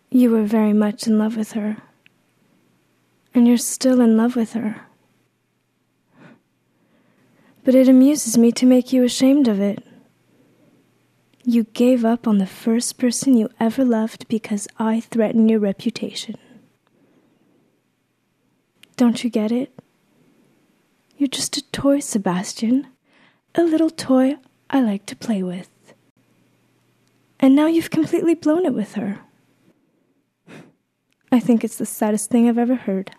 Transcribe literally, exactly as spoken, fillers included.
You were very much in love with her. And you're still in love with her. But it amuses me to make you ashamed of it. You gave up on the first person you ever loved because I threatened your reputation. Don't you get it? You're just a toy, Sebastian. A little toy I like to play with. And now you've completely blown it with her. I think it's the saddest thing I've ever heard.